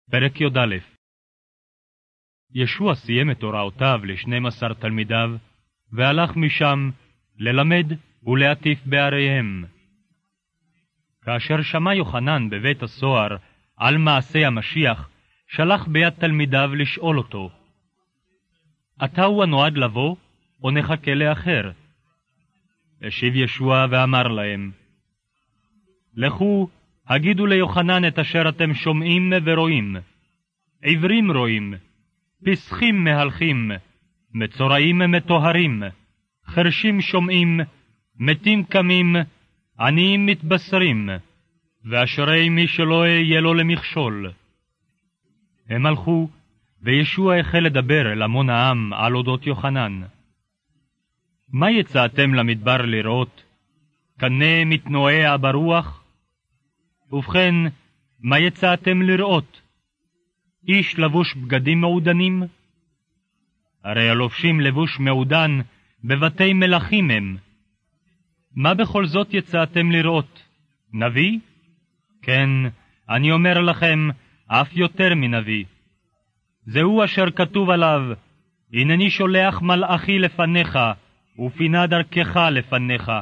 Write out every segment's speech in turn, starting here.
פרק י"א. ישוע סיים את הוראותיו ל12 תלמידיו, והלך משם ללמד ולהטיף בעריהם. כאשר שמע יוחנן בבית הסוהר על מעשה המשיח, שלח ביד תלמידיו לשאול אותו, אתה הוא הנועד לבוא, או נחכה לאחר? השיב ישוע ואמר להם, לכו, הגידו ליוחנן את אשר אתם שומעים ורואים. עברים רואים, פסחים מהלכים, מצורעים מטוהרים, חרשים שומעים, מתים קמים, עניים מתבשרים, ואשרי מי שלא יהיה לו למכשול. הם הלכו, וישוע החל לדבר אל המון העם על אודות יוחנן. מה יצאתם למדבר לראות? קנה מתנועע ברוח? ובכן, מה יצאתם לראות? איש לבוש בגדים מעודנים? הרי הלובשים לבוש מעודן בבתי מלכים הם. מה בכל זאת יצאתם לראות? נביא? כן, אני אומר לכם, אף יותר מנביא. זהו אשר כתוב עליו, הנני שולח מלאכי לפניך, ופינה דרכך לפניך.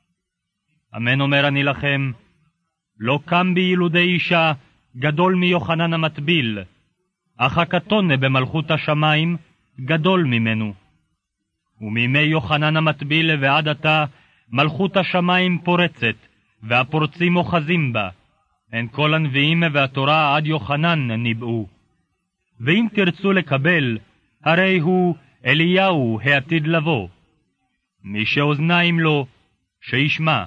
אמן אומר אני לכם, לא קם בילודי אישה גדול מיוחנן המטביל, אך הקטון במלכות השמיים גדול ממנו. ומימי יוחנן המטביל ועד עתה מלכות השמיים פורצת, והפורצים אוחזים בה. הן כל הנביאים והתורה עד יוחנן ניבאו. ואם תרצו לקבל, הרי הוא אליהו העתיד לבוא. מי שאוזניים לו, שישמע.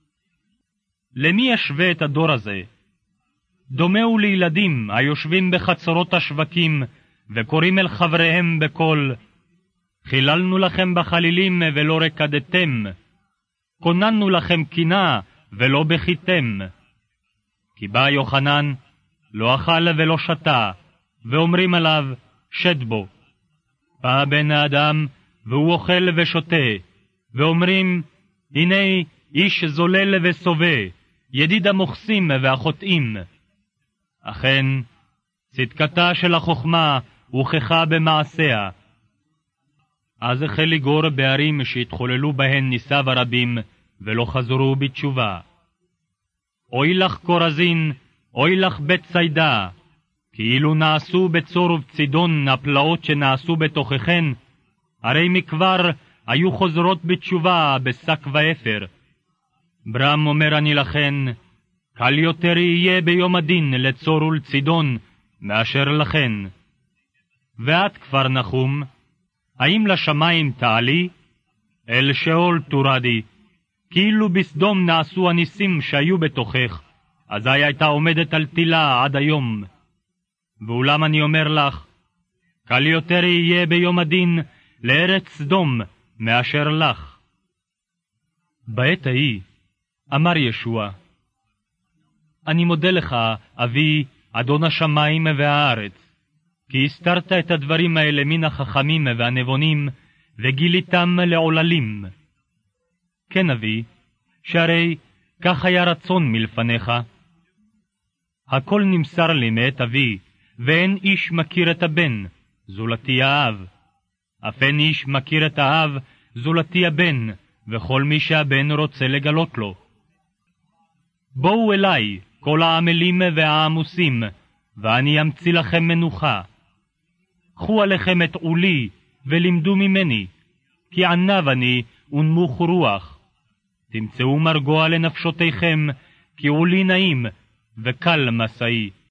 למי ישווה את הדור הזה? דומהו לילדים היושבים בחצרות השווקים, וקוראים אל חבריהם בקול, חיללנו לכם בחלילים ולא רקדתם, כוננו לכם קינה ולא בכיתם. כי בא יוחנן, לא אכל ולא שתה, ואומרים עליו, שד בו. בא בן האדם, והוא אוכל ושותה, ואומרים, הנה איש זולל וסובה, ידיד המוכסים והחוטאים. אכן, צדקתה של החוכמה הוכחה במעשיה. אז החל לגור בערים שהתחוללו בהן ניסיו הרבים, ולא חזרו בתשובה. אוי לך קורזין, אוי לך בית ציידה, כאילו נעשו בצור ובצידון הפלאות שנעשו בתוככן, הרי מכבר היו חוזרות בתשובה בשק ואפר. ברם אומר אני לכן, קל יותר יהיה ביום הדין לצור ולצידון מאשר לכן. ואת כפר נחום, האם לשמיים תעלי? אל שאול תורדי, כאילו בסדום נעשו הניסים שהיו בתוכך, אזי הייתה עומדת על תילה עד היום. ואולם אני אומר לך, קל יותר יהיה ביום הדין לארץ סדום מאשר לך. בעת ההיא אמר ישוע, אני מודה לך, אבי, אדון השמיים והארץ, כי הסתרת את הדברים האלה מן החכמים והנבונים, וגיליתם לעוללים. כן, אבי, שהרי כך היה רצון מלפניך. הכל נמסר לי מאת אבי, ואין איש מכיר את הבן, זולתי האב. אף אין איש מכיר את האב, זולתי הבן, וכל מי שהבן רוצה לגלות לו. בואו אליי, כל העמלים והעמוסים, ואני אמציא לכם מנוחה. קחו עליכם את עולי, ולמדו ממני, כי ענב אני ונמוך רוח. תמצאו מרגוע לנפשותיכם, כי עולי נעים, וקל מסעי.